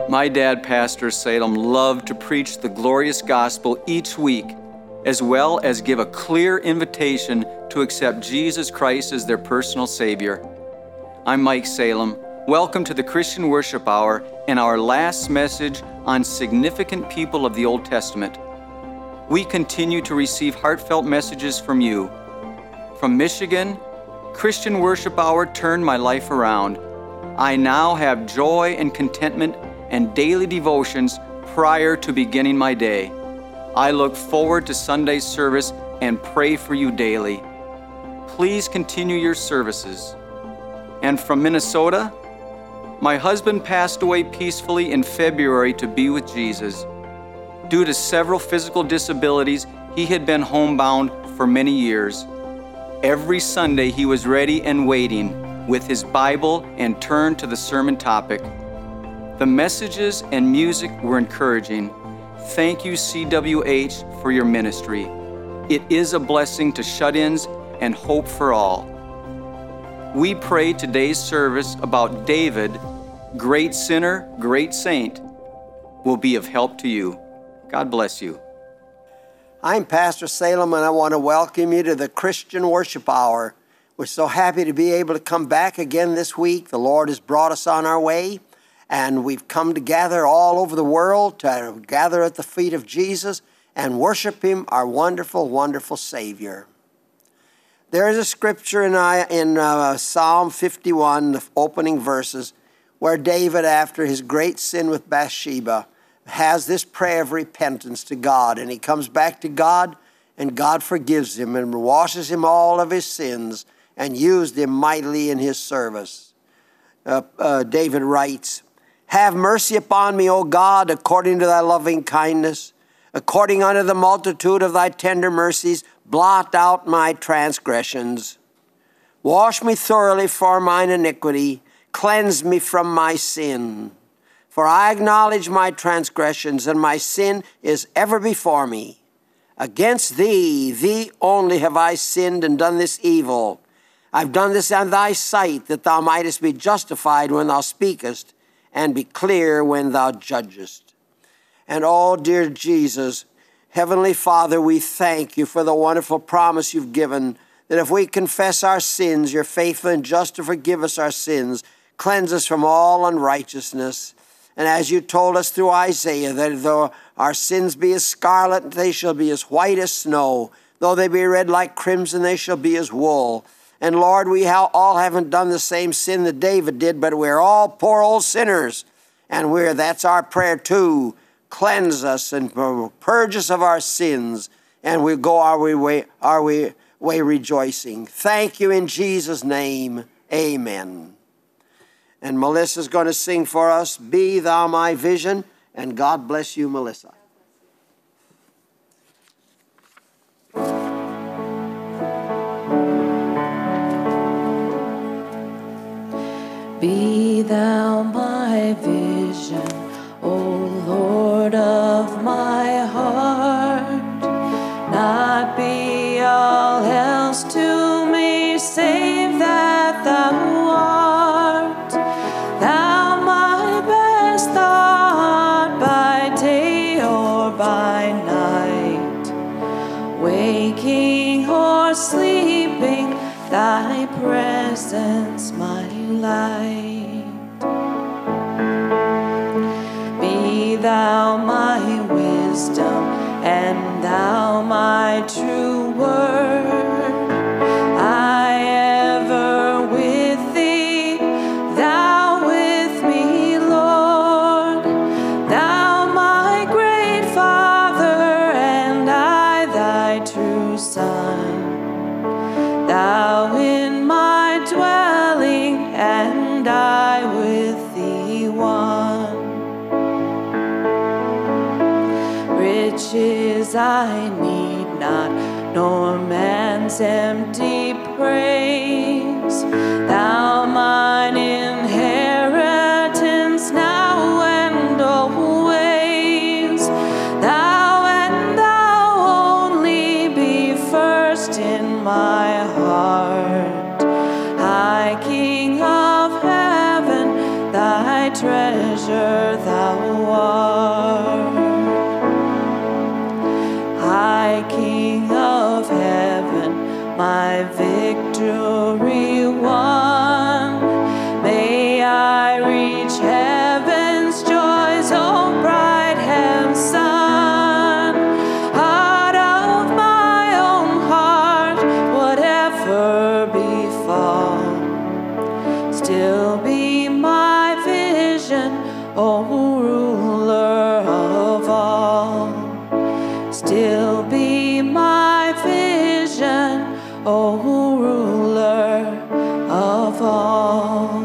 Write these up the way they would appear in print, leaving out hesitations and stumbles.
My dad, Pastor Salem, loved to preach the glorious gospel each week, as well as give a clear invitation to accept Jesus Christ as their personal Savior. I'm Mike Salem. Welcome to the Christian Worship Hour and our last message on significant people of the Old Testament. We continue to receive heartfelt messages from you. From Michigan, Christian Worship Hour turned my life around. I now have joy and contentment and daily devotions prior to beginning my day. I look forward to Sunday's service and pray for you daily. Please continue your services. And from Minnesota, my husband passed away peacefully in February to be with Jesus. Due to several physical disabilities, he had been homebound for many years. Every Sunday he was ready and waiting with his Bible and turned to the sermon topic. The messages and music were encouraging. Thank you, CWH, for your ministry. It is a blessing to shut-ins and hope for all. We pray today's service about David, great sinner, great saint, will be of help to you. God bless you. I'm Pastor Salem, and I want to welcome you to the Christian Worship Hour. We're so happy to be able to come back again this week. The Lord has brought us on our way, and we've come together all over the world to gather at the feet of Jesus and worship Him, our wonderful, wonderful Savior. There is a scripture in Psalm 51, the opening verses, where David, after his great sin with Bathsheba, has this prayer of repentance to God. And he comes back to God, and God forgives him and washes him all of his sins and used him mightily in his service. David writes, "Have mercy upon me, O God, according to thy loving kindness. According unto the multitude of thy tender mercies, blot out my transgressions. Wash me thoroughly for mine iniquity. Cleanse me from my sin. For I acknowledge my transgressions, and my sin is ever before me. Against thee, thee only have I sinned and done this evil. I've done this in thy sight, that thou mightest be justified when thou speakest, and be clear when thou judgest." And oh, dear Jesus, Heavenly Father, we thank you for the wonderful promise you've given, that if we confess our sins, you're faithful and just to forgive us our sins, cleanse us from all unrighteousness. And as you told us through Isaiah, that though our sins be as scarlet, they shall be as white as snow. Though they be red like crimson, they shall be as wool. And Lord, we all haven't done the same sin that David did, but we're all poor old sinners. And that's our prayer too. Cleanse us and purge us of our sins, and we go our way rejoicing. Thank you in Jesus' name. Amen. And Melissa's going to sing for us, "Be Thou My Vision," and God bless you, Melissa. Be Thou my vision, O Lord of my heart, not be all else to me, save that Thou art. Thou my best thought by day or by night, waking or sleeping, Thy presence my light. Be Thou my wisdom, and Thou my true word. I ever with Thee, Thou with me, Lord. Thou my great Father, and I Thy true Son. Thou in my dwelling, and I with Thee one. Riches I need not, nor man's empty praise. Thou mine inheritance now and always. Thou and Thou only be first in my heart. High King of heaven, Thy treasure Thou Still be my vision, O ruler of all. Still be my vision, O ruler of all.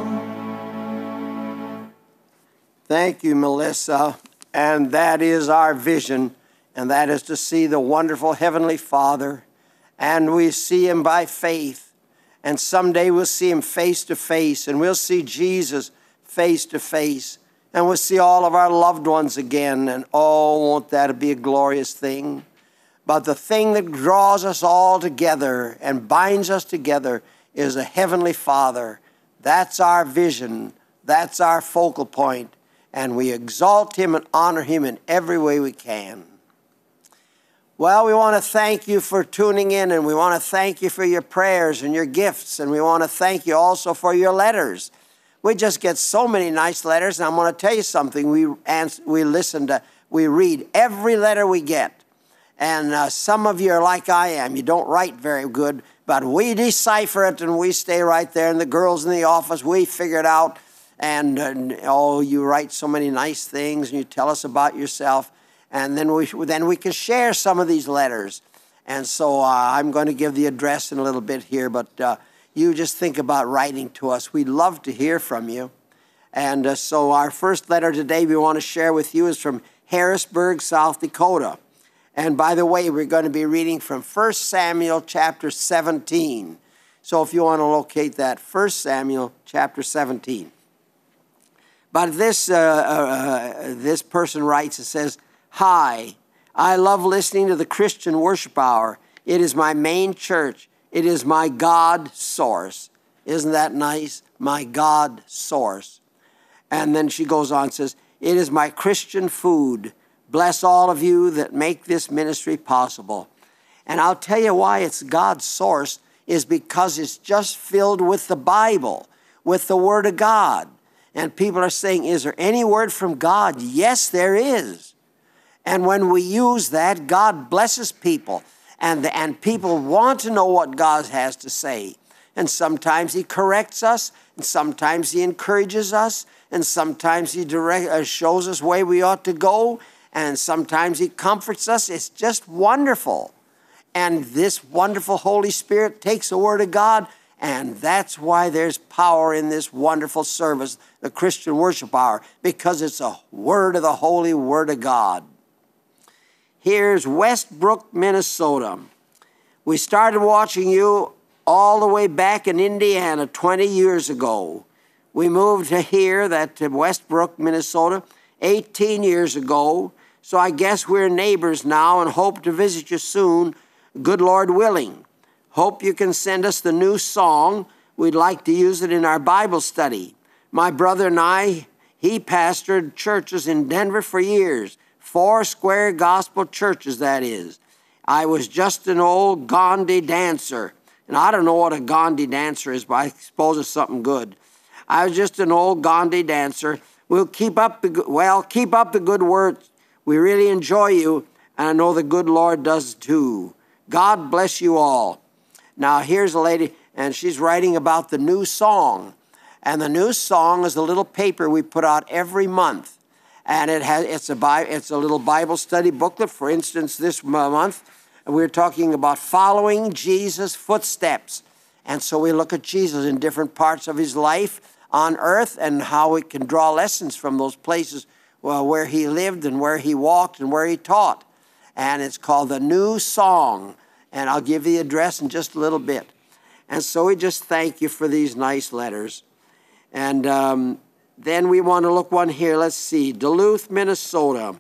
Thank you, Melissa. And that is our vision, and that is to see the wonderful Heavenly Father. And we see Him by faith. And someday we'll see Him face to face, and we'll see Jesus face to face. And we'll see all of our loved ones again. And oh, won't that be a glorious thing? But the thing that draws us all together and binds us together is a Heavenly Father. That's our vision. That's our focal point. And we exalt Him and honor Him in every way we can. Well, we want to thank you for tuning in, and we want to thank you for your prayers and your gifts, and we want to thank you also for your letters. We just get so many nice letters, and I'm going to tell you something. We read every letter we get. And some of you are like I am. You don't write very good, but we decipher it, and we stay right there. And the girls in the office, we figure it out. And you write so many nice things, and you tell us about yourself. And then we can share some of these letters. And so I'm going to give the address in a little bit here, but you just think about writing to us. We'd love to hear from you. And so our first letter today we want to share with you is from Harrisburg, South Dakota. And by the way, we're going to be reading from 1 Samuel chapter 17. So if you want to locate that, 1 Samuel chapter 17. But this person writes, it says, "Hi, I love listening to the Christian Worship Hour. It is my main church. It is my God source." Isn't that nice? My God source. And then she goes on and says, "It is my Christian food. Bless all of you that make this ministry possible." And I'll tell you why it's God's source is because it's just filled with the Bible, with the Word of God. And people are saying, is there any word from God? Yes, there is. And when we use that, God blesses people. And people want to know what God has to say. And sometimes He corrects us, and sometimes He encourages us, and sometimes He shows us where we ought to go, and sometimes He comforts us. It's just wonderful. And this wonderful Holy Spirit takes the Word of God, and that's why there's power in this wonderful service, the Christian Worship Hour, because it's a word of the Holy Word of God. Here's Westbrook, Minnesota. We started watching you all the way back in Indiana 20 years ago. We moved to here, to Westbrook, Minnesota, 18 years ago. So I guess we're neighbors now and hope to visit you soon, good Lord willing. Hope you can send us the new song. We'd like to use it in our Bible study. My brother and I, he pastored churches in Denver for years. 4 square gospel churches, that is. I was just an old Gandhi dancer. And I don't know what a Gandhi dancer is, but I suppose it's something good. I was just an old Gandhi dancer. We'll keep up the good work. We really enjoy you, and I know the good Lord does too. God bless you all. Now, here's a lady, and she's writing about the new song. And the new song is a little paper we put out every month. And it's a little Bible study booklet. For instance, this month, we're talking about following Jesus' footsteps. And so we look at Jesus in different parts of His life on earth and how we can draw lessons from those places where He lived and where He walked and where He taught. And it's called The New Song. And I'll give you the address in just a little bit. And so we just thank you for these nice letters. And then we want to look one here. Let's see. Duluth, Minnesota.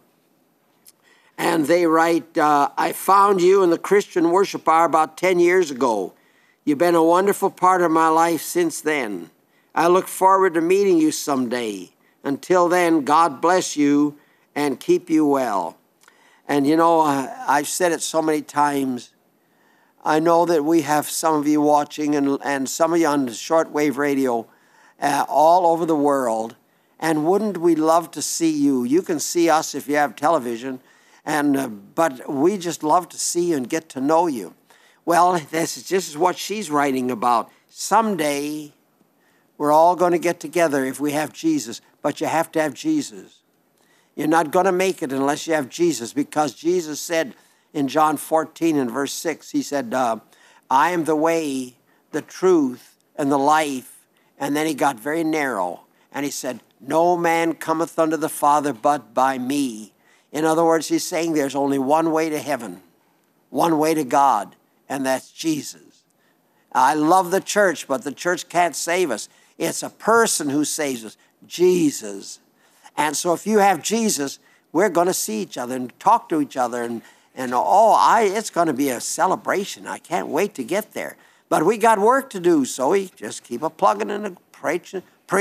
And they write, I found you in the Christian Worship Hour about 10 years ago. You've been a wonderful part of my life since then. I look forward to meeting you someday. Until then, God bless you and keep you well. And you know, I've said it so many times. I know that we have some of you watching and some of you on the shortwave radio all over the world. And wouldn't we love to see you? You can see us if you have television, but we just love to see you and get to know you. Well, this is just what she's writing about. Someday, We're all going to get together if we have Jesus, but you have to have Jesus. You're not going to make it unless you have Jesus, because Jesus said in John 14 and verse 6, he said, I am the way, the truth, and the life. And then he got very narrow, and he said, no man cometh unto the Father but by me. In other words, he's saying there's only one way to heaven, one way to God, and that's Jesus. I love the church, but the church can't save us. It's a person who saves us, Jesus. And so if you have Jesus, we're going to see each other and talk to each other. It's going to be a celebration. I can't wait to get there. But we got work to do, so we just keep plugging and preach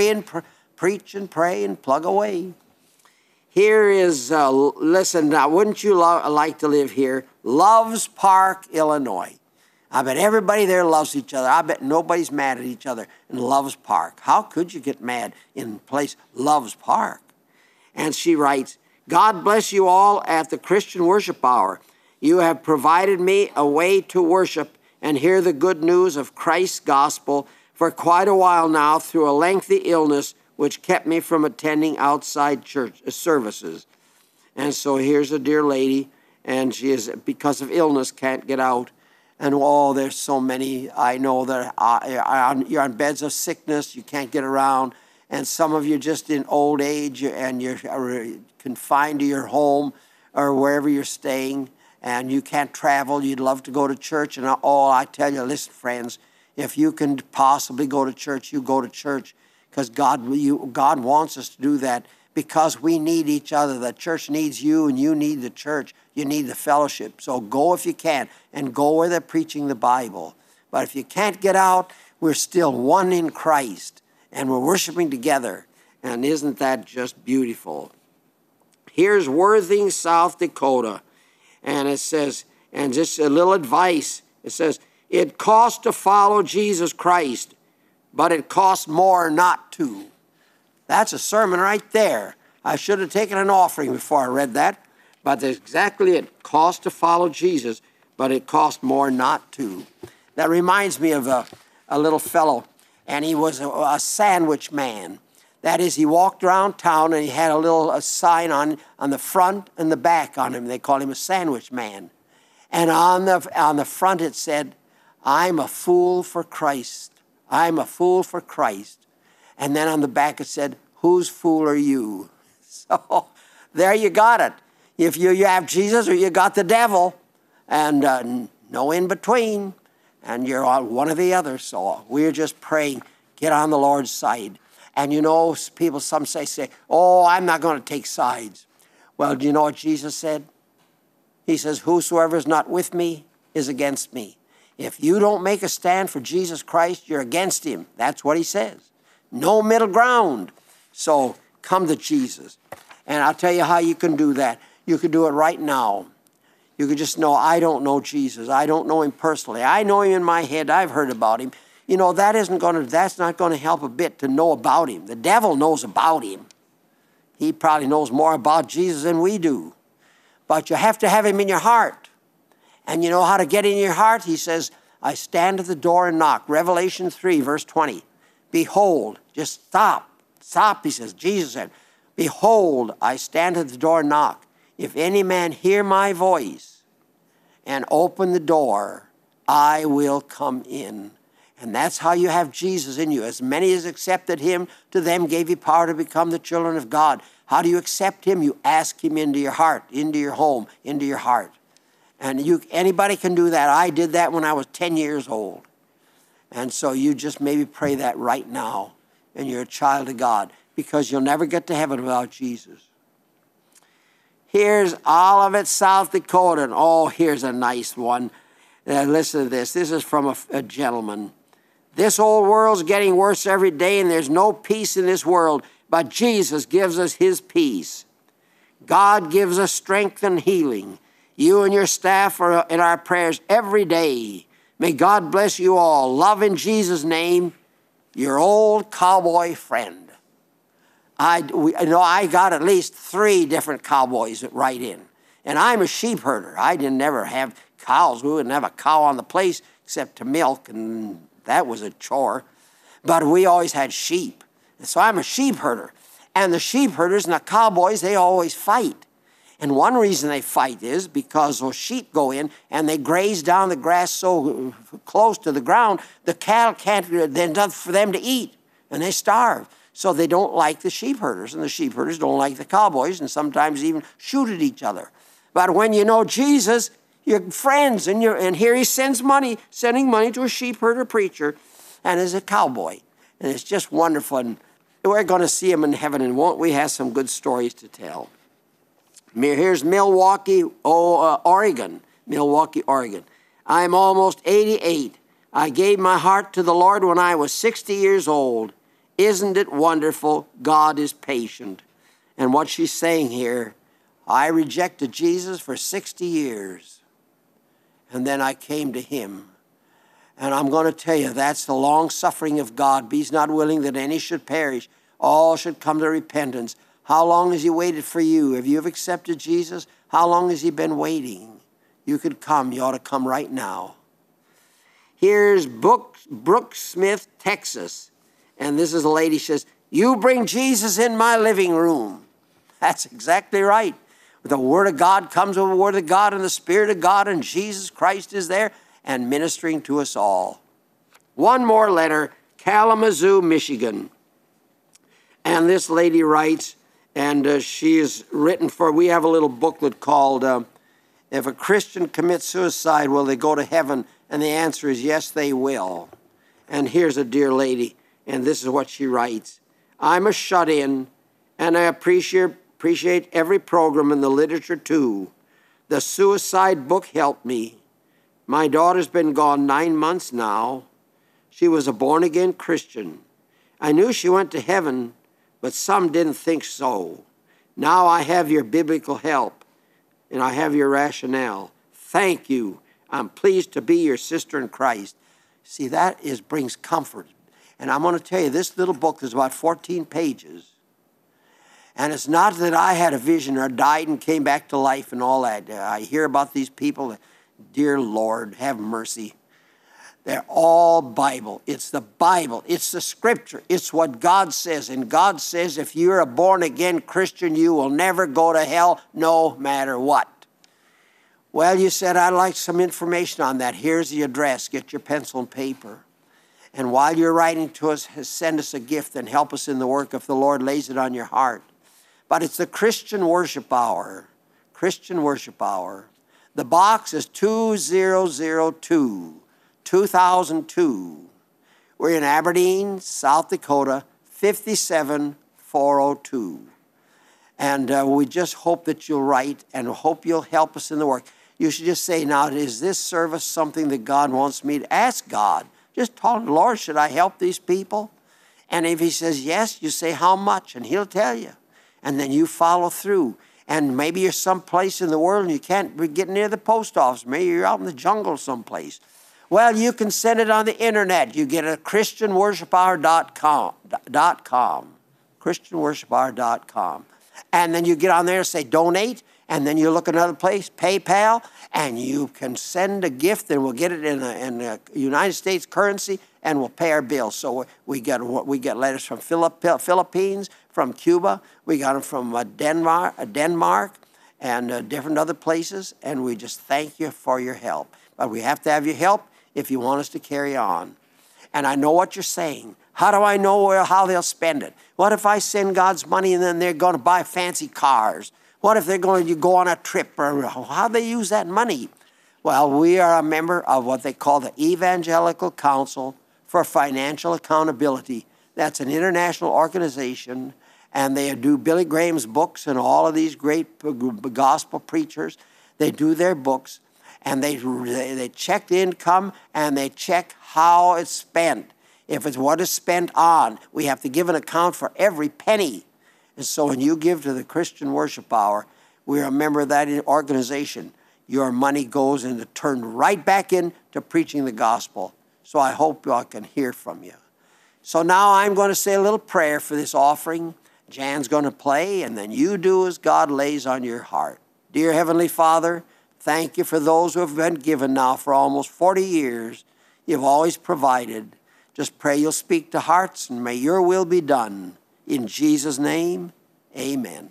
and pray and plug away. Here is, listen, now, wouldn't you like to live here? Loves Park, Illinois. I bet everybody there loves each other. I bet nobody's mad at each other in Loves Park. How could you get mad in a place Loves Park? And she writes, God bless you all at the Christian Worship Hour. You have provided me a way to worship and hear the good news of Christ's gospel for quite a while now through a lengthy illness which kept me from attending outside church services. And so here's a dear lady, and she is, because of illness, can't get out. And there's so many. I know that you're on beds of sickness, you can't get around. And some of you just in old age, and you're confined to your home or wherever you're staying, and you can't travel. You'd love to go to church. And I tell you, listen, friends, if you can possibly go to church, you go to church, because God wants us to do that, because we need each other. The church needs you, and you need the church. You need the fellowship. So go if you can, and go where they're preaching the Bible. But if you can't get out, we're still one in Christ, and we're worshiping together. And isn't that just beautiful? Here's Worthing, South Dakota. And it says, and just a little advice, it says, it costs to follow Jesus Christ, but it costs more not to. That's a sermon right there. I should have taken an offering before I read that. But that's exactly it. It costs to follow Jesus, but it costs more not to. That reminds me of a little fellow, and he was a sandwich man. That is, he walked around town, and he had a sign on the front and the back on him. They called him a sandwich man. And on the front it said, I'm a fool for Christ. I'm a fool for Christ. And then on the back it said, whose fool are you? So there you got it. If you have Jesus or you got the devil, and no in between, and you're on one or the other. So we're just praying, get on the Lord's side. And people, some say, oh, I'm not going to take sides. Well, do you know what Jesus said? He says, whosoever is not with me is against me. If you don't make a stand for Jesus Christ, you're against him. That's what he says. No middle ground. So come to Jesus. And I'll tell you how you can do that. You can do it right now. You can just know, I don't know Jesus. I don't know him personally. I know him in my head. I've heard about him. That's not going to help a bit to know about him. The devil knows about him. He probably knows more about Jesus than we do. But you have to have him in your heart. And you know how to get in your heart? He says, I stand at the door and knock. Revelation 3, verse 20. Behold, just stop. Stop, he says. Jesus said, behold, I stand at the door and knock. If any man hear my voice and open the door, I will come in. And that's how you have Jesus in you. As many as accepted him, to them gave he power to become the children of God. How do you accept him? You ask him into your heart, into your home, into your heart. And anybody can do that. I did that when I was 10 years old. And so you just maybe pray that right now, and you're a child of God, because you'll never get to heaven without Jesus. Here's Olivet, South Dakota. And here's a nice one. Listen to this. This is from a gentleman. This old world's getting worse every day, and there's no peace in this world, but Jesus gives us his peace. God gives us strength and healing. You and your staff are in our prayers every day. May God bless you all. Love in Jesus' name, your old cowboy friend. I got at least 3 different cowboys that write in. And I'm a sheep herder. I didn't never have cows. We wouldn't have a cow on the place except to milk, and that was a chore. But we always had sheep. And so I'm a sheep herder. And the sheep herders and the cowboys, they always fight. And one reason they fight is because those sheep go in and they graze down the grass so close to the ground, the cattle can't, there's nothing for them to eat, and they starve. So they don't like the sheep herders, and the sheep herders don't like the cowboys, and sometimes even shoot at each other. But when you know Jesus, you're friends, and here he sending money to a sheep herder preacher, and as a cowboy. And it's just wonderful. And we're going to see him in heaven, and won't we have some good stories to tell? Here's Milwaukee, Oregon. Milwaukee, Oregon. I'm almost 88. I gave my heart to the Lord when I was 60 years old. Isn't it wonderful? God is patient. And what she's saying here, I rejected Jesus for 60 years. And then I came to him. And I'm going to tell you, that's the long suffering of God. He's not willing that any should perish. All should come to repentance. How long has he waited for you? If you have accepted Jesus, how long has he been waiting? You could come. You ought to come right now. Here's Brooke Smith, Texas. And this is a lady, she says, you bring Jesus in my living room. That's exactly right. The Word of God comes with the Word of God and the Spirit of God, and Jesus Christ is there and ministering to us all. One more letter, Kalamazoo, Michigan. And this lady writes, and she is written for, we have a little booklet called, If a Christian Commits Suicide, Will They Go to Heaven? And the answer is yes, they will. And here's a dear lady, and this is what she writes. I'm a shut-in, and I appreciate every program in the literature too. The suicide book helped me. My daughter's been gone 9 months now. She was a born-again Christian. I knew she went to heaven, but some didn't think so. Now I have your biblical help, and I have your rationale. Thank you. I'm pleased to be your sister in Christ. See, that brings comfort. And I'm going to tell you, this little book is about 14 pages. And it's not that I had a vision or died and came back to life and all that. I hear about these people. Dear Lord, have mercy. They're all Bible. It's the Bible. It's the Scripture. It's what God says. And God says if you're a born-again Christian, you will never go to hell no matter what. Well, you said, I'd like some information on that. Here's the address. Get your pencil and paper. And while you're writing to us, send us a gift and help us in the work if the Lord lays it on your heart. But it's the Christian Worship Hour. Christian Worship Hour. The box is 2002. 2002. We're in Aberdeen, South Dakota, 57402. And we just hope that you'll write and hope you'll help us in the work. You should just say, now, is this service something that God wants me to ask God? Just tell him, Lord, should I help these people? And if he says yes, you say how much, and he'll tell you. And then you follow through. And maybe you're someplace in the world and you can't get near the post office. Maybe you're out in the jungle someplace. Well, you can send it on the internet. You get it at ChristianWorshipHour.com. ChristianWorshipHour.com. And then you get on there and say donate. And then you look at another place, PayPal, and you can send a gift and we'll get it in a United States currency and we'll pay our bills. So we get letters from Philippines, from Cuba. We got them from Denmark, and different other places. And we just thank you for your help. But we have to have your help if you want us to carry on. And I know what you're saying. How do I know how they'll spend it? What if I send God's money and then they're going to buy fancy cars? What if they're going to go on a trip? Or how do they use that money? Well, we are a member of what they call the Evangelical Council for Financial Accountability. That's an international organization, and they do Billy Graham's books and all of these great gospel preachers. They do their books, and they check the income, and they check how it's spent. If it's what is spent on, we have to give an account for every penny. And so when you give to the Christian Worship Hour, we're a member of that organization. Your money goes and turned right back into preaching the gospel. So I hope I can hear from you. So now I'm going to say a little prayer for this offering. Jan's going to play, and then you do as God lays on your heart. Dear Heavenly Father, thank you for those who have been given now for almost 40 years. You've always provided. Just pray you'll speak to hearts, and may your will be done. In Jesus' name, amen.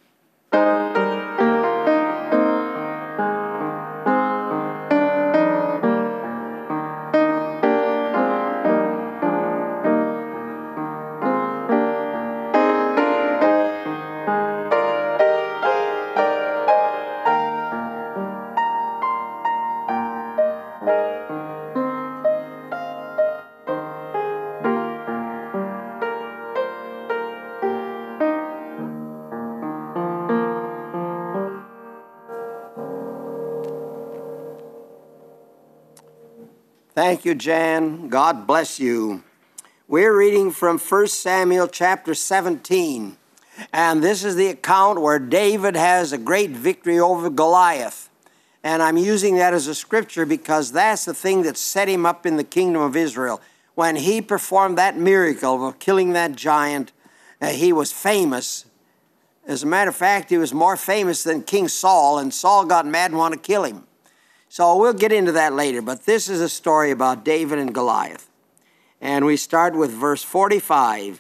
Thank you, Jan. God bless you. We're reading from 1 Samuel chapter 17. And this is the account where David has a great victory over Goliath. And I'm using that as a scripture because that's the thing that set him up in the kingdom of Israel. When he performed that miracle of killing that giant, he was famous. As a matter of fact, he was more famous than King Saul, and Saul got mad and wanted to kill him. So we'll get into that later, but this is a story about David and Goliath. And we start with verse 45.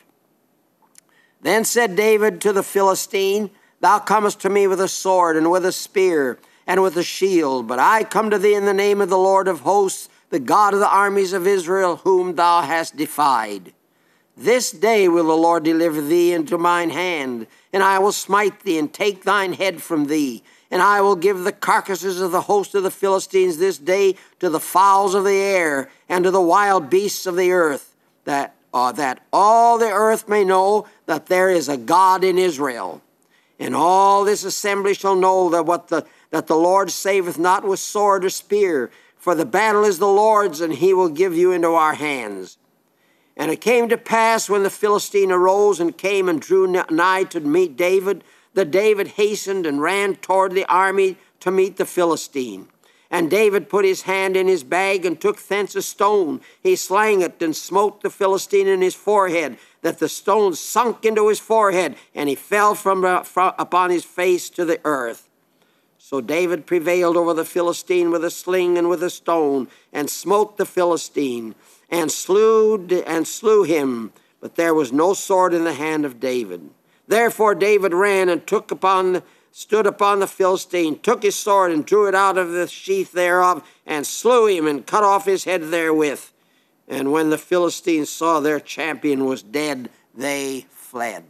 Then said David to the Philistine, Thou comest to me with a sword and with a spear and with a shield, but I come to thee in the name of the Lord of hosts, the God of the armies of Israel, whom thou hast defied. This day will the Lord deliver thee into mine hand, and I will smite thee and take thine head from thee. And I will give the carcasses of the host of the Philistines this day to the fowls of the air and to the wild beasts of the earth, that all the earth may know that there is a God in Israel. And all this assembly shall know that the Lord saveth not with sword or spear, for the battle is the Lord's, and he will give you into our hands. And it came to pass when the Philistine arose and came and drew nigh to meet David, that David hastened and ran toward the army to meet the Philistine. And David put his hand in his bag and took thence a stone. He slang it and smote the Philistine in his forehead, that the stone sunk into his forehead, and he fell from upon his face to the earth. So David prevailed over the Philistine with a sling and with a stone, and smote the Philistine, and slew him. But there was no sword in the hand of David. Therefore David ran and stood upon the Philistine, took his sword and drew it out of the sheath thereof, and slew him and cut off his head therewith. And when the Philistines saw their champion was dead, they fled.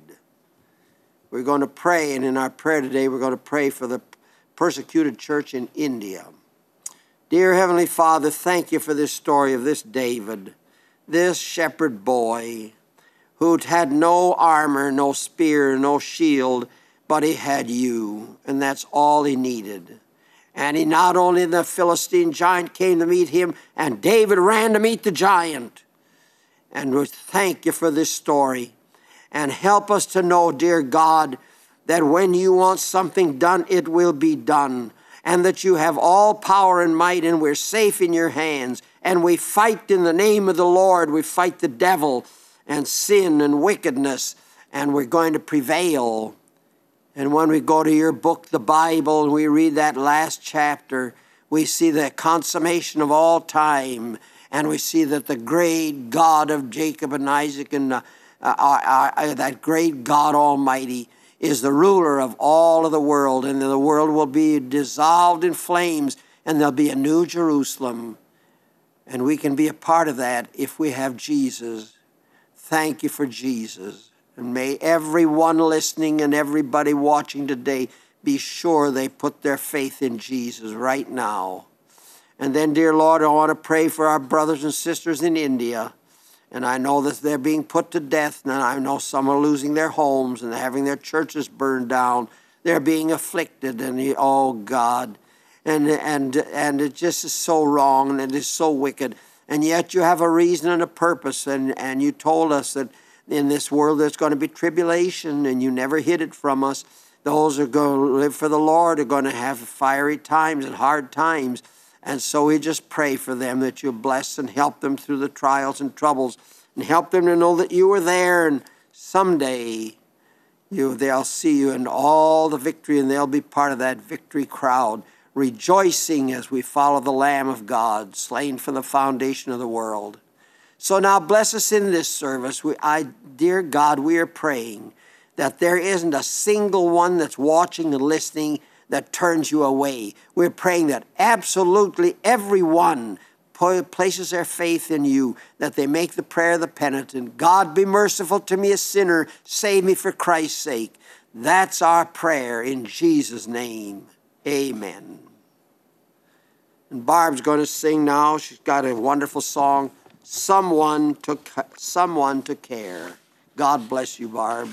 We're going to pray, and in our prayer today, we're going to pray for the persecuted church in India. Dear Heavenly Father, thank you for this story of this David, this shepherd boy, who'd had no armor, no spear, no shield, but he had you, and that's all he needed. And he not only the Philistine giant came to meet him, and David ran to meet the giant. And we thank you for this story. And help us to know, dear God, that when you want something done, it will be done. And that you have all power and might, and we're safe in your hands. And we fight in the name of the Lord. We fight the devil and sin and wickedness, and we're going to prevail. And when we go to your book, the Bible, and we read that last chapter, we see the consummation of all time, and we see that the great God of Jacob and Isaac and that great God Almighty is the ruler of all of the world, and the world will be dissolved in flames, and there'll be a new Jerusalem. And we can be a part of that if we have Jesus. Thank you for Jesus. And may everyone listening and everybody watching today be sure they put their faith in Jesus right now. And then, dear Lord, I want to pray for our brothers and sisters in India. And I know that they're being put to death. And I know some are losing their homes and having their churches burned down. They're being afflicted. And oh, God. And it just is so wrong, and it is so wicked. And yet you have a reason and a purpose, and you told us that in this world there's going to be tribulation, and you never hid it from us. Those who are going to live for the Lord are going to have fiery times and hard times. And so we just pray for them that you'll bless and help them through the trials and troubles, and help them to know that you are there, and someday they'll see you in all the victory, and they'll be part of that victory crowd, rejoicing as we follow the Lamb of God, slain from the foundation of the world. So now bless us in this service. Dear God, we are praying that there isn't a single one that's watching and listening that turns you away. We're praying that absolutely everyone places their faith in you, that they make the prayer of the penitent. God, be merciful to me, a sinner. Save me for Christ's sake. That's our prayer in Jesus' name. Amen. And Barb's going to sing now. She's got a wonderful song, Someone to Care. God bless you, Barb.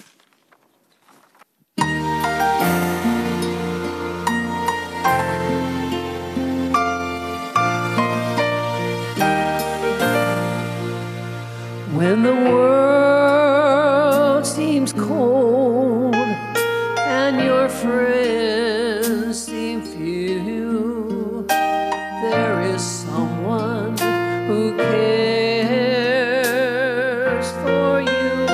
When the world seems cold and your friends seem few, there is someone who cares for you.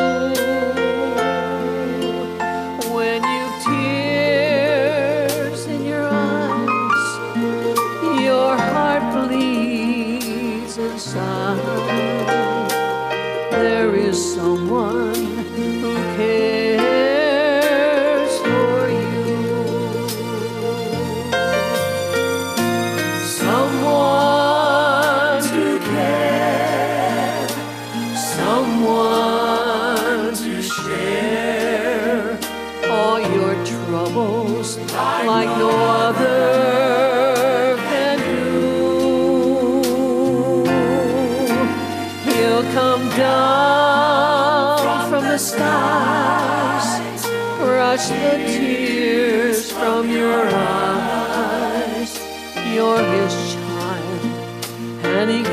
When you've tears in your eyes, your heart bleeds inside, there is someone who cares for you. Someone to care, someone to share all your troubles like no other can do. He'll come down from the skies, brush the tears from your eyes. You're his child, and he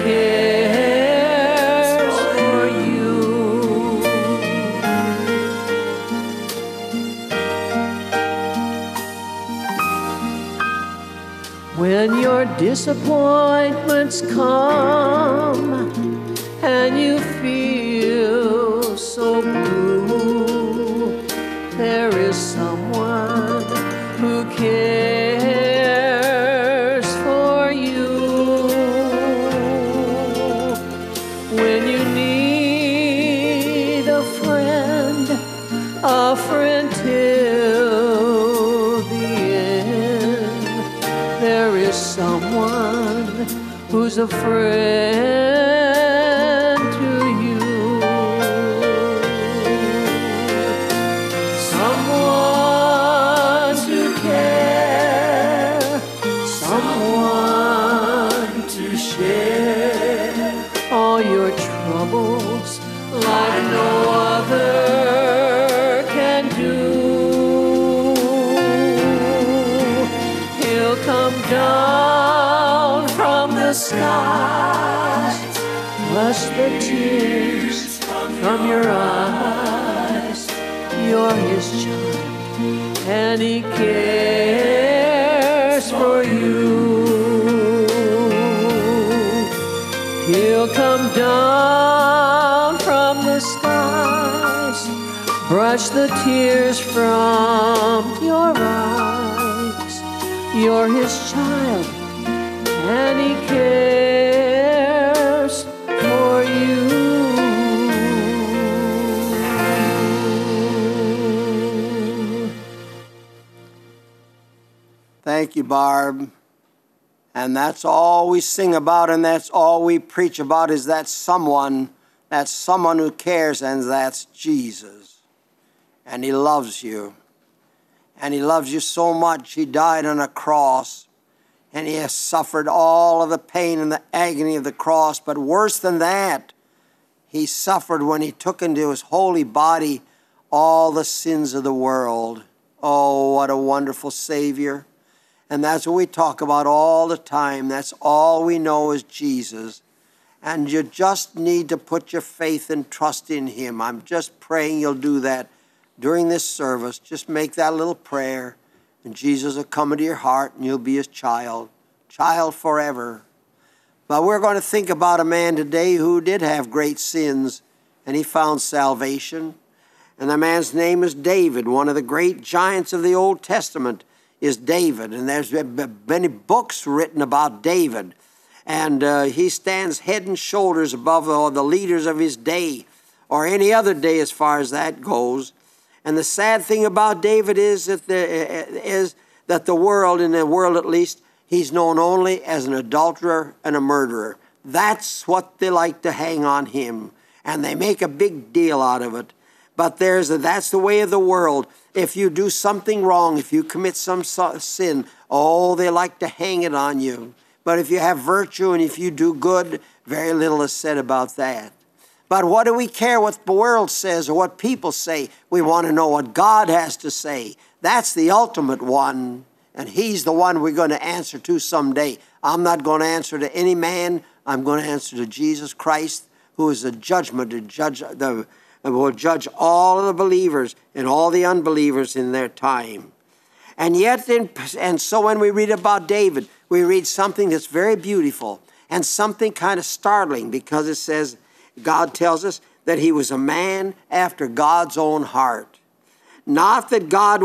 cares for you. When your disappointments come and you feel so blue, there is someone who cares for you. When you need a friend till the end, there is someone who's a friend to you. Someone to care, someone to share all your troubles like no other can do. He'll come down from the skies, brush the tears from your eyes. You're his child, and he cares for you. He'll come down from the skies, brush the tears from your eyes. You're his child, and he cares for you. Thank you, Barb. And that's all we sing about, and that's all we preach about, is that someone who cares, and that's Jesus. And he loves you. And he loves you so much, he died on a cross. And he has suffered all of the pain and the agony of the cross. But worse than that, he suffered when he took into his holy body all the sins of the world. Oh, what a wonderful Savior. And that's what we talk about all the time. That's all we know is Jesus. And you just need to put your faith and trust in him. I'm just praying you'll do that during this service. Just make that little prayer, and Jesus will come into your heart, and you'll be his child forever. But we're going to think about a man today who did have great sins, and he found salvation. And the man's name is David. One of the great giants of the Old Testament is David. And there's been many books written about David. And he stands head and shoulders above all the leaders of his day, or any other day as far as that goes. And the sad thing about David is that the world, in the world at least, he's known only as an adulterer and a murderer. That's what they like to hang on him, and they make a big deal out of it. But that's the way of the world. If you do something wrong, if you commit some sin, they like to hang it on you. But if you have virtue and if you do good, very little is said about that. But what do we care what the world says or what people say? We want to know what God has to say. That's the ultimate one, and he's the one we're going to answer to someday. I'm not going to answer to any man. I'm going to answer to Jesus Christ, who is the judgment to judge will judge all of the believers and all the unbelievers in their time. And so when we read about David, we read something that's very beautiful and something kind of startling, because it says, God tells us that he was a man after God's own heart. Not that God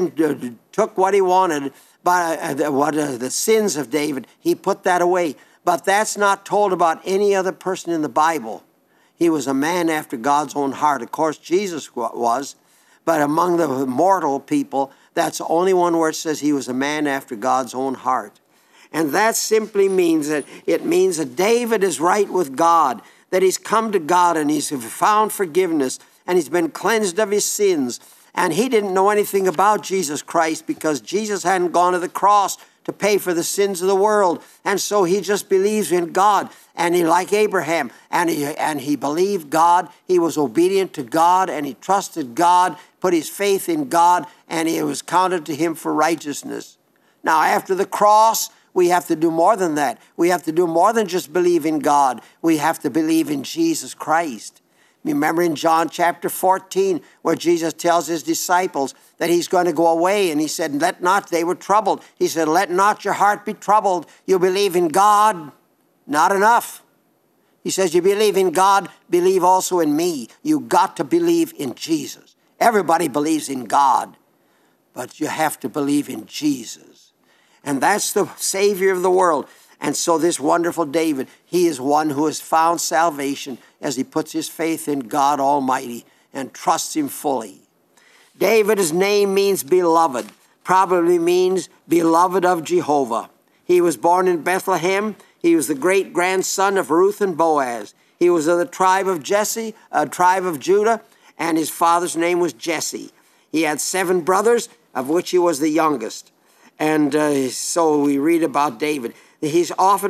took what he wanted, but the sins of David, he put that away. But that's not told about any other person in the Bible. He was a man after God's own heart. Of course, Jesus was, but among the mortal people, that's the only one where it says he was a man after God's own heart. And that simply means that David is right with God, that he's come to God and he's found forgiveness and he's been cleansed of his sins. And he didn't know anything about Jesus Christ because Jesus hadn't gone to the cross to pay for the sins of the world. And so he just believes in God. And he, like Abraham, and he believed God. He was obedient to God, and he trusted God, put his faith in God, and it was counted to him for righteousness. Now, after the cross, we have to do more than that. We have to do more than just believe in God. We have to believe in Jesus Christ. Remember in John chapter 14, where Jesus tells his disciples that he's going to go away, and he said, they were troubled. He said, let not your heart be troubled. You believe in God, not enough. He says, you believe in God, believe also in me. You got to believe in Jesus. Everybody believes in God, but you have to believe in Jesus. And that's the Savior of the world. And so this wonderful David, he is one who has found salvation as he puts his faith in God Almighty and trusts him fully. David's name means beloved, probably means beloved of Jehovah. He was born in Bethlehem. He was the great-grandson of Ruth and Boaz. He was of the tribe of Jesse, a tribe of Judah, and his father's name was Jesse. He had 7 brothers, of which he was the youngest. And so we read about David. He's often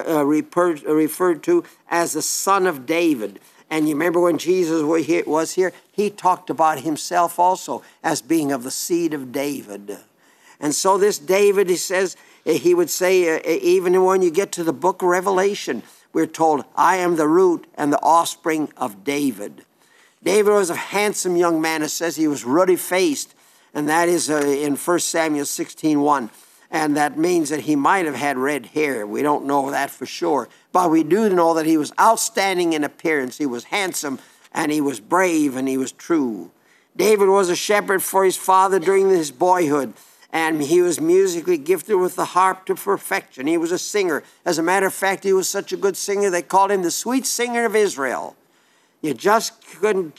referred to as the son of David. And you remember when Jesus was here, he talked about himself also as being of the seed of David. And so this David, he would say, even when you get to the book of Revelation, we're told, I am the root and the offspring of David. David was a handsome young man. It says he was ruddy-faced, and that is in 1 Samuel 16:1. And that means that he might have had red hair. We don't know that for sure. But we do know that he was outstanding in appearance. He was handsome, and he was brave, and he was true. David was a shepherd for his father during his boyhood, and he was musically gifted with the harp to perfection. He was a singer. As a matter of fact, he was such a good singer, they called him the sweet singer of Israel. You just couldn't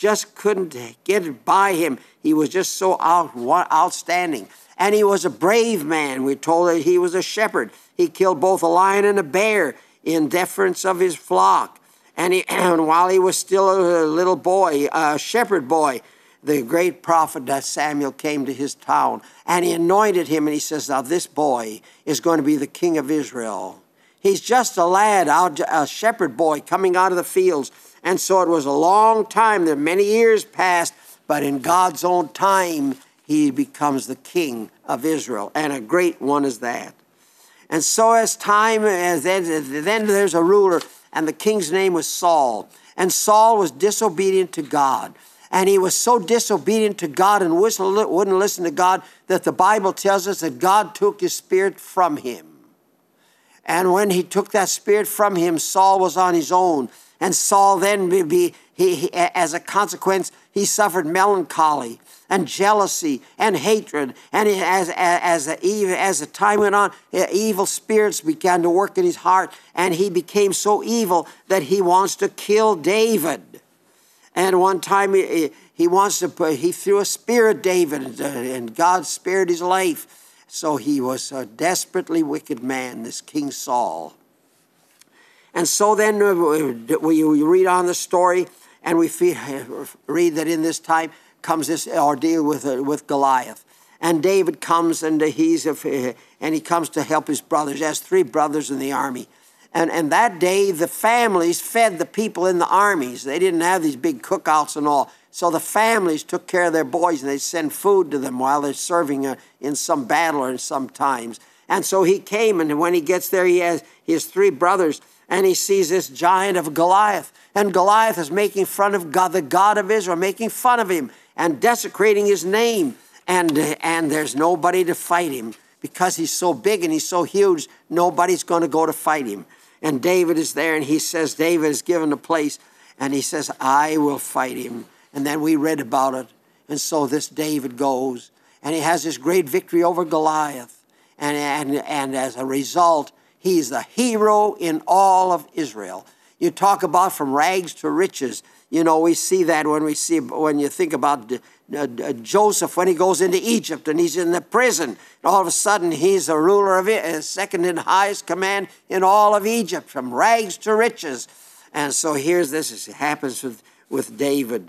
get it by him. He was just so outstanding. And he was a brave man. We're told that he was a shepherd. He killed both a lion and a bear in deference of his flock. And while he was still a little boy, a shepherd boy, the great prophet Samuel came to his town. And he anointed him, and he says, now this boy is going to be the king of Israel. He's just a lad, a shepherd boy coming out of the fields. And so it was a long time, that many years passed, but in God's own time, he becomes the king of Israel, and a great one is that. And so then there's a ruler, and the king's name was Saul. And Saul was disobedient to God. And he was so disobedient to God and wouldn't listen to God that the Bible tells us that God took his spirit from him. And when he took that spirit from him, Saul was on his own. And Saul then As a consequence, he suffered melancholy and jealousy and hatred. And as the time went on, evil spirits began to work in his heart, and he became so evil that he wants to kill David. And one time he threw a spear at David, and God spared his life. So he was a desperately wicked man, this King Saul. And so then we read on the story, and we read that in this time comes this ordeal with Goliath. And David comes, and he comes to help his brothers. He has 3 brothers in the army. And that day, the families fed the people in the armies. They didn't have these big cookouts and all. So the families took care of their boys, and they'd send food to them while they're serving in some battle or in some times. And so he came, and when he gets there, he has his 3 brothers, and he sees this giant of Goliath. And Goliath is making fun of God, the God of Israel, making fun of him and desecrating his name. And there's nobody to fight him because he's so big and he's so huge, nobody's going to go to fight him. And David is there, and he says, David is given a place, and he says, I will fight him. And then we read about it. And so this David goes, and he has this great victory over Goliath. And as a result, he's the hero in all of Israel. You talk about from rags to riches. You know, we see that when you think about Joseph, when he goes into Egypt and he's in the prison. And all of a sudden, he's the ruler of it, second in highest command in all of Egypt, from rags to riches. And so here's this. It happens with David.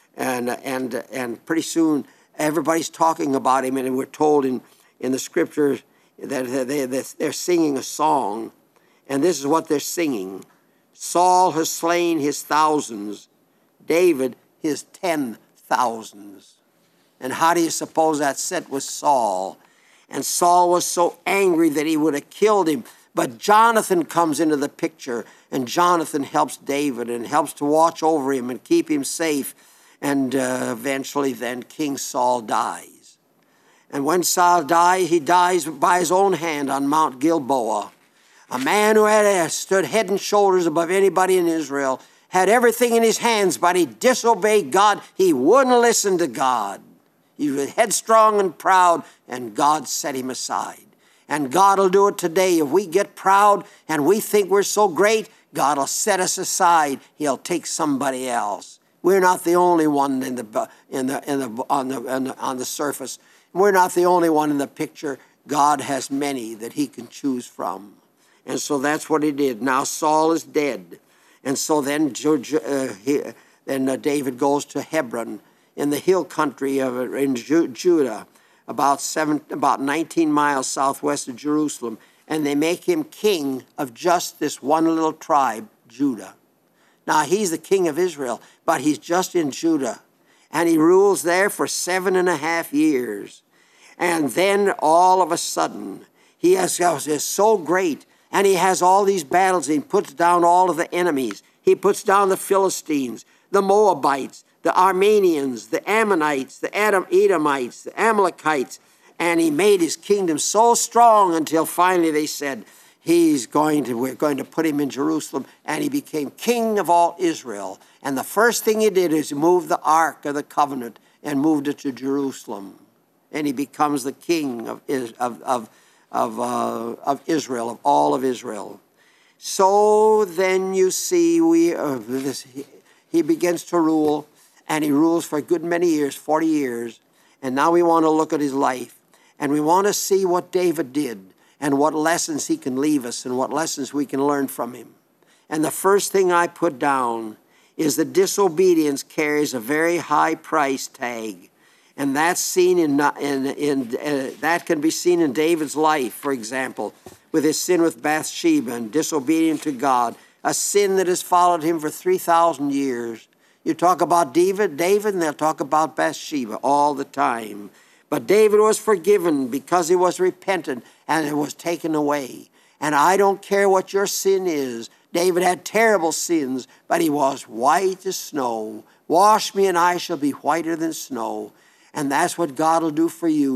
And pretty soon, everybody's talking about him. And we're told in the scriptures that they're singing a song. And this is what they're singing. Saul has slain his thousands, David his 10,000s. And how do you suppose that set with Saul? And Saul was so angry that he would have killed him. But Jonathan comes into the picture, and Jonathan helps David and helps to watch over him and keep him safe. And eventually then King Saul dies. And when Saul dies, he dies by his own hand on Mount Gilboa. A man who had stood head and shoulders above anybody in Israel, had everything in his hands, but he disobeyed God. He wouldn't listen to God. He was headstrong and proud, and God set him aside. And God will do it today. If we get proud and we think we're so great, God will set us aside. He'll take somebody else. We're not the only one on the surface. We're not the only one in the picture. God has many that he can choose from. And so that's what he did. Now Saul is dead. And so then David goes to Hebron in the hill country in Judah, about 19 miles southwest of Jerusalem. And they make him king of just this one little tribe, Judah. Now he's the king of Israel, but he's just in Judah. And he rules there for 7.5 years. And then all of a sudden, he is so great. And he has all these battles. He puts down all of the enemies. He puts down the Philistines, the Moabites, the Armenians, the Ammonites, the Edomites, the Amalekites. And he made his kingdom so strong until finally they said, we're going to put him in Jerusalem. And he became king of all Israel. And the first thing he did is move the Ark of the Covenant and moved it to Jerusalem. And he becomes the king of Israel, of all of Israel. So then you see, he begins to rule, and he rules for a good many years, 40 years. And now we want to look at his life, and we want to see what David did, and what lessons he can leave us, and what lessons we can learn from him. And the first thing I put down is that disobedience carries a very high price tag. And that's seen that can be seen in David's life, for example, with his sin with Bathsheba and disobedient to God, a sin that has followed him for 3,000 years. You talk about David, and they'll talk about Bathsheba all the time. But David was forgiven because he was repentant, and it was taken away. And I don't care what your sin is. David had terrible sins, but he was white as snow. Wash me, and I shall be whiter than snow. And that's what God will do for you.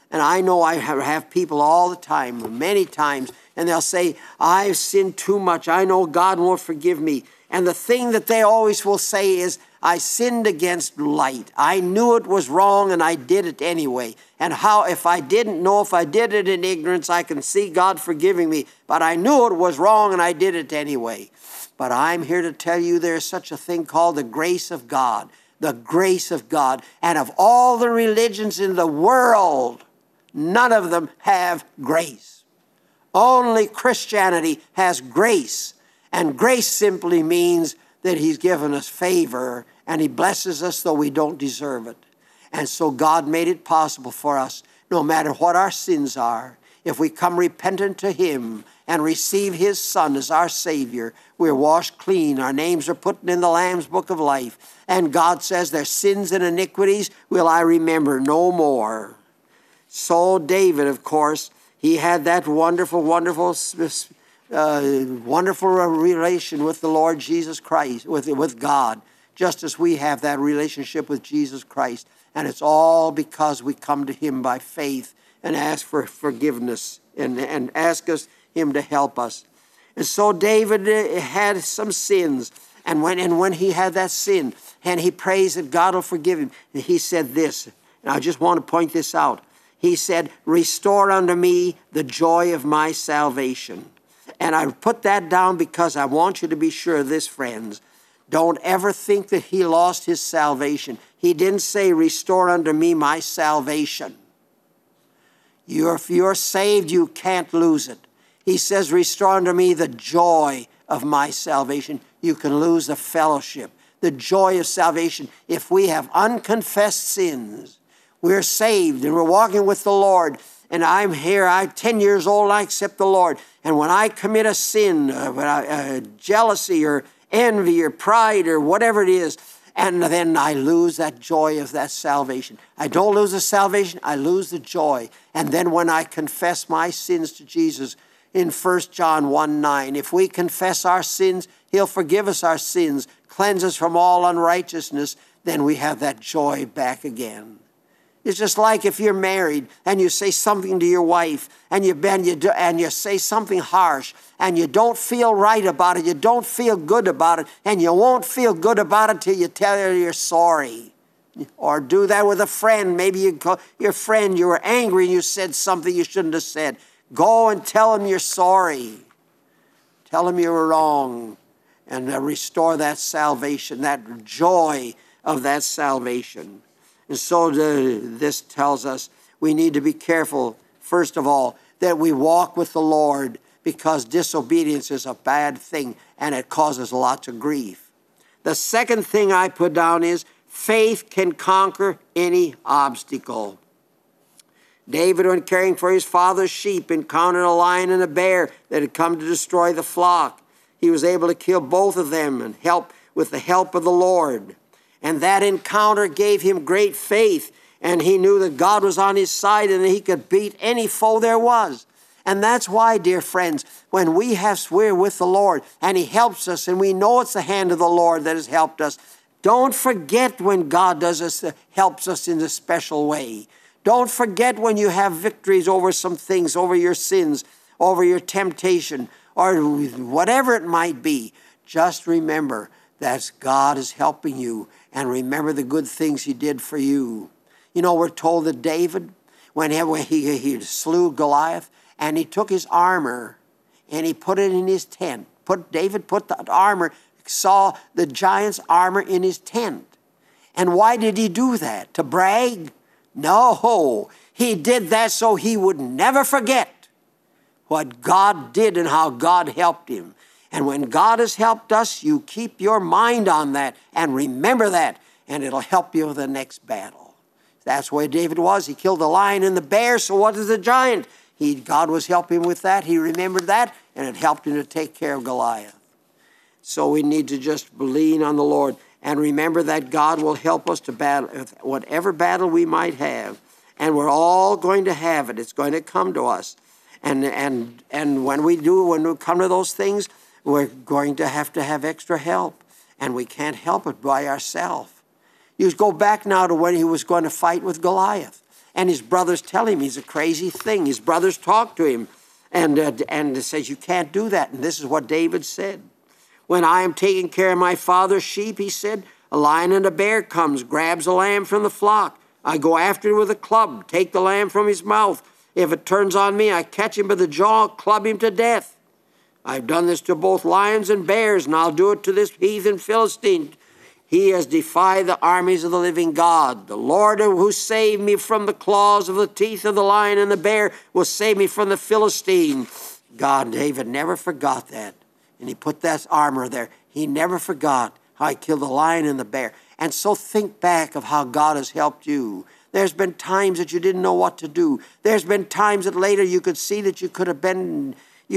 And I know I have people all the time, many times, and they'll say, I've sinned too much. I know God won't forgive me. And the thing that they always will say is, I sinned against light. I knew it was wrong and I did it anyway. And how, if I didn't know, if I did it in ignorance, I can see God forgiving me. But I knew it was wrong and I did it anyway. But I'm here to tell you there's such a thing called the grace of God. The grace of God. And of all the religions in the world, none of them have grace. Only Christianity has grace. And grace simply means that he's given us favor and he blesses us though we don't deserve it. And so God made it possible for us, no matter what our sins are, if we come repentant to him and receive his Son as our Savior, we're washed clean. Our names are put in the Lamb's Book of Life. And God says, their sins and iniquities will I remember no more. So David, of course, he had that wonderful relation with the Lord Jesus Christ, with God, just as we have that relationship with Jesus Christ. And it's all because we come to him by faith and ask for forgiveness and ask him to help us. And so David had some sins. And when he had that sin, and he prays that God will forgive him, and he said this, and I just want to point this out. He said, restore unto me the joy of my salvation. And I put that down because I want you to be sure of this, friends. Don't ever think that he lost his salvation. He didn't say, restore unto me my salvation. If you're saved, you can't lose it. He says, restore unto me the joy of my salvation. You can lose the fellowship, the joy of salvation. If we have unconfessed sins, we're saved and we're walking with the Lord. And I'm here, I'm 10 years old, I accept the Lord. And when I commit a sin, jealousy or envy or pride or whatever it is, and then I lose that joy of that salvation. I don't lose the salvation, I lose the joy. And then when I confess my sins to Jesus in 1 John 1:9, if we confess our sins, he'll forgive us our sins, cleanse us from all unrighteousness, then we have that joy back again. It's just like if you're married and you say something to your wife and you say something harsh and you don't feel right about it, you don't feel good about it, and you won't feel good about it till you tell her you're sorry. Or do that with a friend. Maybe you call your friend, you were angry and you said something you shouldn't have said. Go and tell him you're sorry. Tell him you were wrong and restore that salvation, that joy of that salvation. And so this tells us we need to be careful, first of all, that we walk with the Lord, because disobedience is a bad thing and it causes lots of grief. The second thing I put down is faith can conquer any obstacle. David, when caring for his father's sheep, encountered a lion and a bear that had come to destroy the flock. He was able to kill both of them and help with the help of the Lord. And that encounter gave him great faith, and he knew that God was on his side and that he could beat any foe there was. And that's why, dear friends, when we're with the Lord and he helps us and we know it's the hand of the Lord that has helped us, don't forget when God helps us in a special way. Don't forget when you have victories over some things, over your sins, over your temptation, or whatever it might be. Just remember that God is helping you, and remember the good things he did for you. You know, we're told that David, when he slew Goliath, and he took his armor and he put it in his tent. David put the armor, saw the giant's armor in his tent. And why did he do that? To brag? No, he did that so he would never forget what God did and how God helped him. And when God has helped us, you keep your mind on that and remember that, and it'll help you with the next battle. That's where David was. He killed the lion and the bear, so what is the giant? God was helping with that. He remembered that, and it helped him to take care of Goliath. So we need to just lean on the Lord and remember that God will help us to battle whatever battle we might have. And we're all going to have it. It's going to come to us. And when we come to those things, we're going to have extra help. And we can't help it by ourselves. You go back now to when he was going to fight with Goliath. And his brothers tell him he's a crazy thing. His brothers talk to him and says, you can't do that. And this is what David said. When I am taking care of my father's sheep, he said, a lion and a bear comes, grabs a lamb from the flock. I go after it with a club, take the lamb from his mouth. If it turns on me, I catch him by the jaw, club him to death. I've done this to both lions and bears, and I'll do it to this heathen Philistine. He has defied the armies of the living God. The Lord who saved me from the claws of the teeth of the lion and the bear will save me from the Philistine. David never forgot that. And he put that armor there. He never forgot how he killed the lion and the bear. And so think back of how God has helped you. There's been times that you didn't know what to do. There's been times that later you could see that you could have been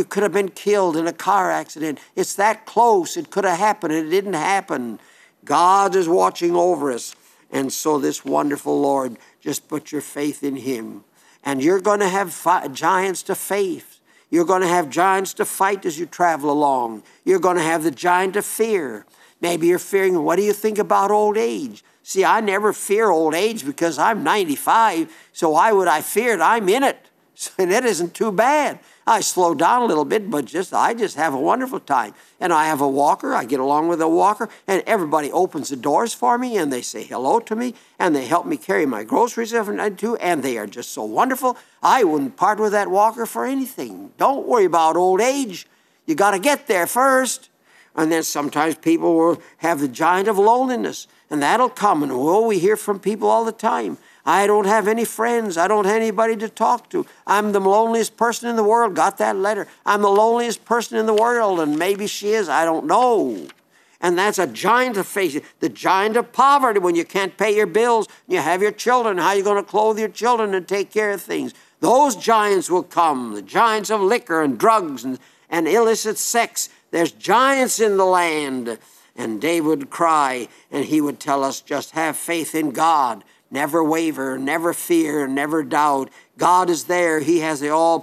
killed in a car accident. It's that close. It could have happened. It didn't happen. God is watching over us. And so this wonderful Lord, just put your faith in him. And you're going to have giants to face. You're going to have giants to fight as you travel along. You're going to have the giant of fear. Maybe you're fearing, what do you think about old age? See, I never fear old age because I'm 95, so why would I fear it? I'm in it. And it isn't too bad. I slow down a little bit, but I just have a wonderful time. And I have a walker. I get along with a walker, and everybody opens the doors for me, and they say hello to me, and they help me carry my groceries every night too, and they are just so wonderful. I wouldn't part with that walker for anything. Don't worry about old age. You got to get there first. And then sometimes people will have the giant of loneliness, and that'll come. And we hear from people all the time. I don't have any friends. I don't have anybody to talk to. I'm the loneliest person in the world. Got that letter? I'm the loneliest person in the world, and maybe she is. I don't know. And that's a giant to face. The giant of poverty when you can't pay your bills. You have your children. How are you going to clothe your children and take care of things? Those giants will come. The giants of liquor and drugs and illicit sex. There's giants in the land. And David would cry, and he would tell us, just have faith in God. Never waver, never fear, never doubt. God is there. He has the all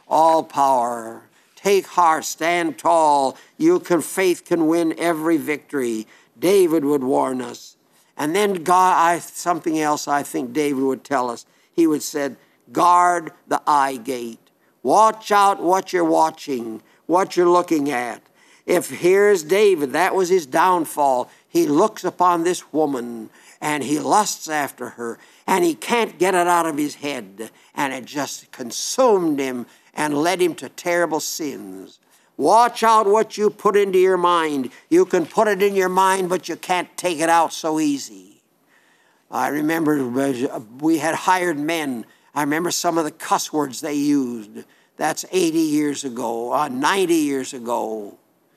power. Take heart, stand tall. Faith can win every victory. David would warn us. And then something else I think David would tell us. He would say, guard the eye gate. Watch out what you're watching, what you're looking at. If here's David, that was his downfall. He looks upon this woman and he lusts after her and he can't get it out of his head. And it just consumed him and led him to terrible sins. Watch out what you put into your mind. You can put it in your mind, but you can't take it out so easy. I remember we had hired men. I remember some of the cuss words they used. That's 80 years ago, 90 years ago.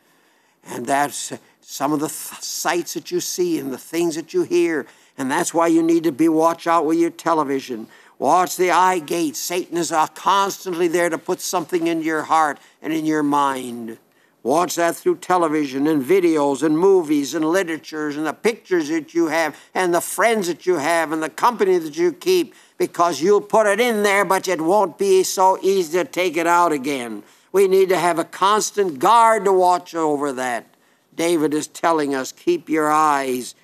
And that's some of the sights that you see and the things that you hear. And that's why you need to watch out with your television. Watch the eye gate. Satan is constantly there to put something in your heart and in your mind. Watch that through television and videos and movies and literatures and the pictures that you have and the friends that you have and the company that you keep, because you'll put it in there, but it won't be so easy to take it out again. We need to have a constant guard to watch over that. David is telling us, keep your eyes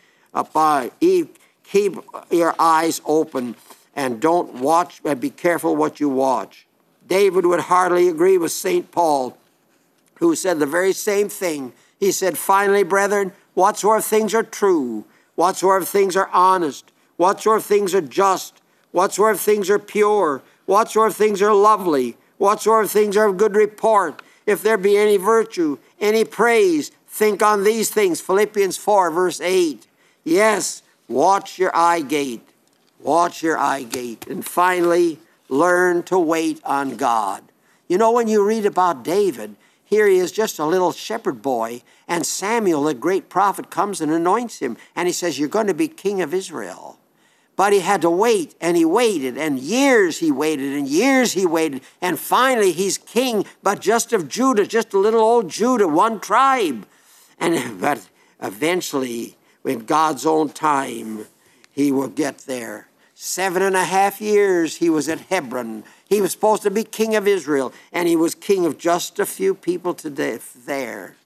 keep your eyes open and don't watch, and be careful what you watch. David would hardly agree with St. Paul, who said the very same thing. He said, finally, brethren, whatsoever things are true, whatsoever things are honest, whatsoever things are just, whatsoever things are pure, whatsoever things are lovely, whatsoever things are of good report, if there be any virtue, any praise, think on these things. Philippians 4, verse 8. Yes, watch your eye gate. Watch your eye gate. And finally, learn to wait on God. You know, when you read about David, here he is just a little shepherd boy, and Samuel, the great prophet, comes and anoints him, and he says, you're going to be king of Israel. But he had to wait, and he waited, and years he waited, and years he waited, and finally he's king, but just of Judah, just a little old Judah, one tribe. But eventually, in God's own time, he will get there. 7.5 years he was at Hebron. He was supposed to be king of Israel, and he was king of just a few people today there.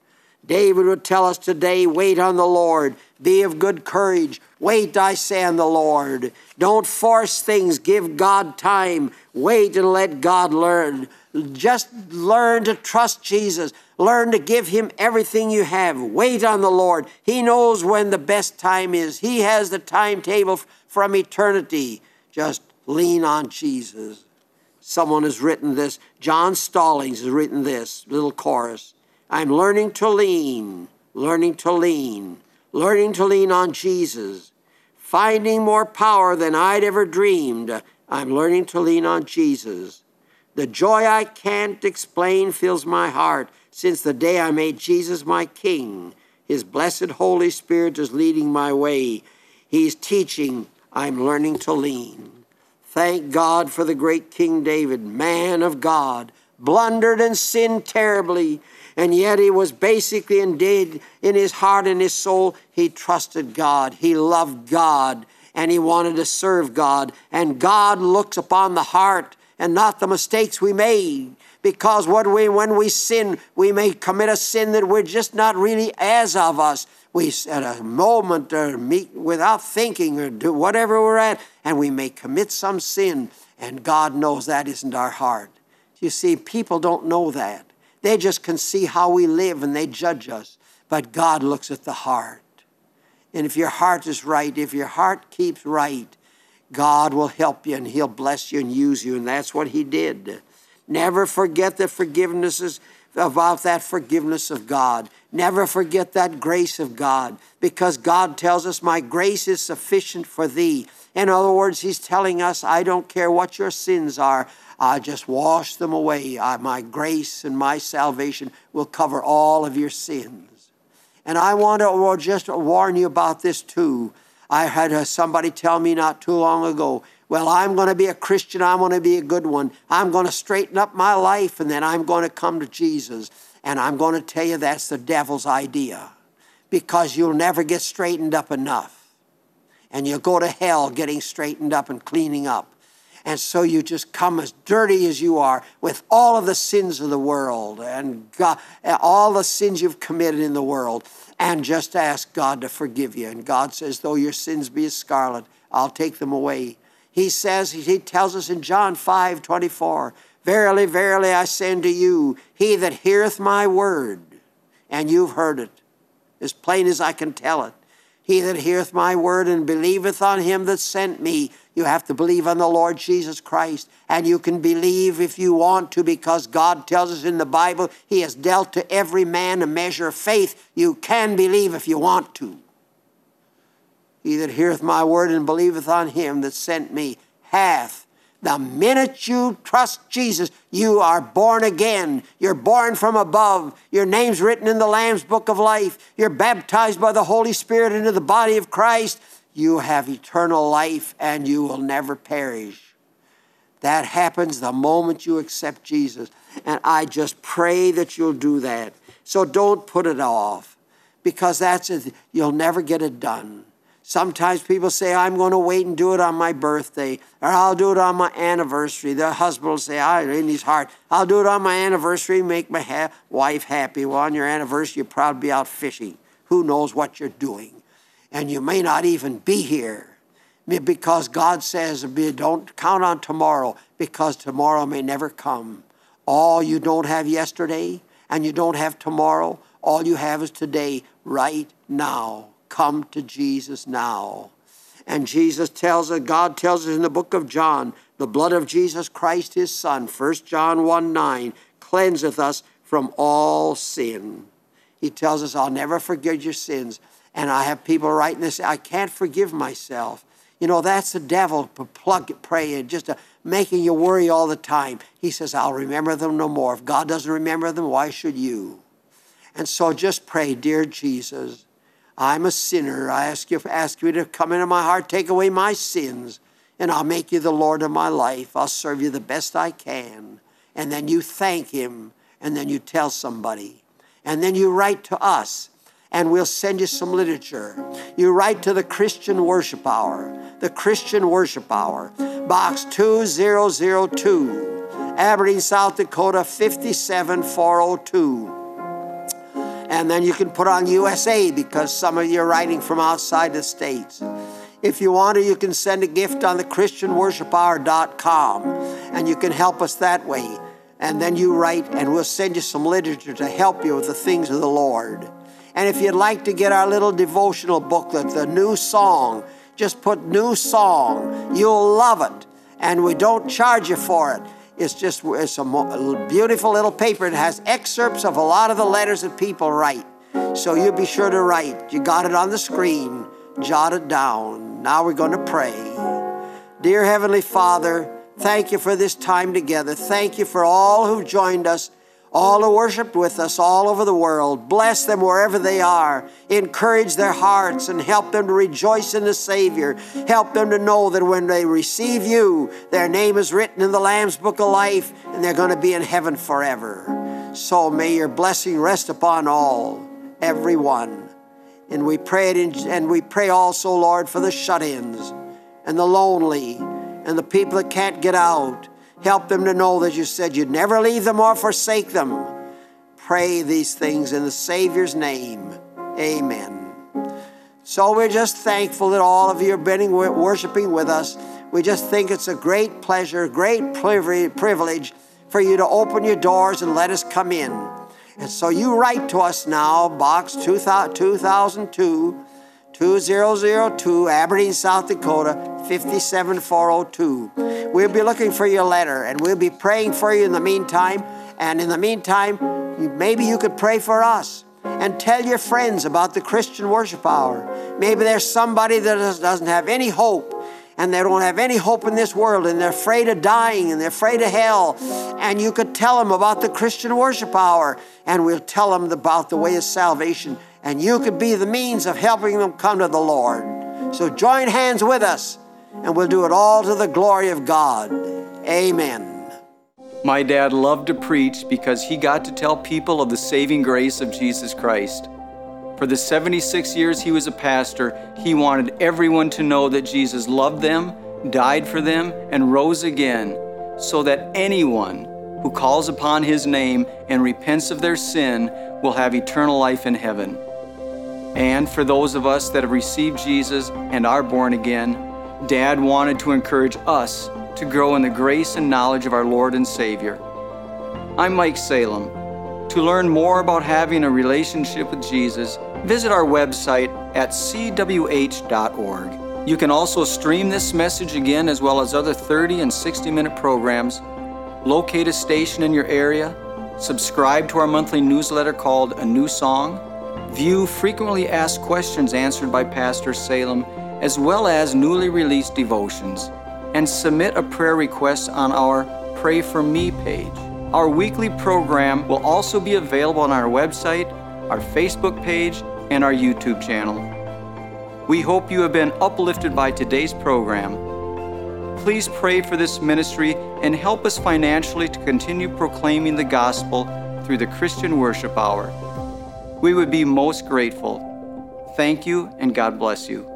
David would tell us today, wait on the Lord. Be of good courage. Wait, I say, on the Lord. Don't force things. Give God time. Wait and let God learn. Just learn to trust Jesus. Learn to give him everything you have. Wait on the Lord. He knows when the best time is. He has the timetable from eternity. Just lean on Jesus. Someone has written this. John Stallings has written this little chorus. I'm learning to lean, learning to lean, learning to lean on Jesus. Finding more power than I'd ever dreamed. I'm learning to lean on Jesus. The joy I can't explain fills my heart since the day I made Jesus my King. His blessed Holy Spirit is leading my way. He's teaching. I'm learning to lean. Thank God for the great King David, man of God, blundered and sinned terribly, and yet he was basically indeed in his heart and his soul, he trusted God. He loved God, and he wanted to serve God. And God looks upon the heart and not the mistakes we made. Because when we sin, we may commit a sin that we're just not really as of us. We at a moment or without thinking or do whatever we're at, and we may commit some sin, and God knows that isn't our heart. You see, people don't know that. They just can see how we live and they judge us. But God looks at the heart. And if your heart is right, if your heart keeps right, God will help you and he'll bless you and use you. And that's what he did. Never forget the forgiveness about that forgiveness of God. Never forget that grace of God, because God tells us, my grace is sufficient for thee. In other words, he's telling us, I don't care what your sins are. I just wash them away. My grace and my salvation will cover all of your sins. And I want to just warn you about this too. I had somebody tell me not too long ago, well, I'm going to be a Christian. I'm going to be a good one. I'm going to straighten up my life, and then I'm going to come to Jesus. And I'm going to tell you that's the devil's idea, because you'll never get straightened up enough. And you'll go to hell getting straightened up and cleaning up. And so you just come as dirty as you are with all of the sins of the world and God, all the sins you've committed in the world, and just ask God to forgive you. And God says, though your sins be as scarlet, I'll take them away. He says, he tells us in John 5:24, verily, verily, I say unto you, he that heareth my word, and you've heard it, as plain as I can tell it, he that heareth my word and believeth on him that sent me. You have to believe on the Lord Jesus Christ. And you can believe if you want to, because God tells us in the Bible, he has dealt to every man a measure of faith. You can believe if you want to. He that heareth my word and believeth on him that sent me hath. The minute you trust Jesus, you are born again. You're born from above. Your name's written in the Lamb's book of life. You're baptized by the Holy Spirit into the body of Christ. You have eternal life and you will never perish. That happens the moment you accept Jesus. And I just pray that you'll do that. So don't put it off, because you'll never get it done. Sometimes people say, I'm going to wait and do it on my birthday, or I'll do it on my anniversary. The husband will say, in his heart, I'll do it on my anniversary, make my wife happy. Well, on your anniversary, you'll probably be out fishing. Who knows what you're doing? And you may not even be here, because God says, don't count on tomorrow, because tomorrow may never come. All you don't have yesterday, and you don't have tomorrow, all you have is today, right now. Come to Jesus now. And Jesus tells us, God tells us in the book of John, the blood of Jesus Christ, his son, 1 John 1:9, cleanseth us from all sin. He tells us, I'll never forgive your sins. And I have people writing this, I can't forgive myself. You know, that's the devil praying, just making you worry all the time. He says, I'll remember them no more. If God doesn't remember them, why should you? And so just pray, dear Jesus, I'm a sinner. I ask you to come into my heart, take away my sins, and I'll make you the Lord of my life. I'll serve you the best I can. And then you thank him, and then you tell somebody. And then you write to us, and we'll send you some literature. You write to the Christian Worship Hour, the Christian Worship Hour, Box 2002, Aberdeen, South Dakota, 57402. And then you can put on USA because some of you are writing from outside the States. If you want to, you can send a gift on the ChristianWorshipHour.com, and you can help us that way. And then you write, and we'll send you some literature to help you with the things of the Lord. And if you'd like to get our little devotional booklet, the new song, just put new song. You'll love it. And we don't charge you for it. It's a beautiful little paper. It has excerpts of a lot of the letters that people write. So you be sure to write. You got it on the screen. Jot it down. Now we're going to pray. Dear Heavenly Father, thank you for this time together. Thank you for all who joined us, all who worshiped with us all over the world. Bless them wherever they are. Encourage their hearts and help them to rejoice in the Savior. Help them to know that when they receive you, their name is written in the Lamb's Book of Life, and they're going to be in heaven forever. So may your blessing rest upon all, everyone. And we pray and we pray also, Lord, for the shut-ins and the lonely and the people that can't get out. Help them to know that you said you'd never leave them or forsake them. Pray these things in the Savior's name. Amen. So we're just thankful that all of you have been worshiping with us. We just think it's a great pleasure, great privilege for you to open your doors and let us come in. And so you write to us now, Box 2002, 2002, Aberdeen, South Dakota, 57402. We'll be looking for your letter, and we'll be praying for you in the meantime. And in the meantime, maybe you could pray for us and tell your friends about the Christian Worship Hour. Maybe there's somebody that doesn't have any hope, and they don't have any hope in this world, and they're afraid of dying, and they're afraid of hell. And you could tell them about the Christian Worship Hour, and we'll tell them about the way of salvation. And you could be the means of helping them come to the Lord. So join hands with us, and we'll do it all to the glory of God. Amen. My dad loved to preach because he got to tell people of the saving grace of Jesus Christ. For the 76 years he was a pastor, he wanted everyone to know that Jesus loved them, died for them, and rose again, so that anyone who calls upon his name and repents of their sin will have eternal life in heaven. And for those of us that have received Jesus and are born again, Dad wanted to encourage us to grow in the grace and knowledge of our Lord and Savior. I'm Mike Salem. To learn more about having a relationship with Jesus, visit our website at cwh.org. You can also stream this message again, as well as other 30 and 60-minute programs. Locate a station in your area, subscribe to our monthly newsletter called A New Song, view frequently asked questions answered by Pastor Salem, as well as newly released devotions, and submit a prayer request on our Pray For Me page. Our weekly program will also be available on our website, our Facebook page, and our YouTube channel. We hope you have been uplifted by today's program. Please pray for this ministry and help us financially to continue proclaiming the gospel through the Christian Worship Hour. We would be most grateful. Thank you, and God bless you.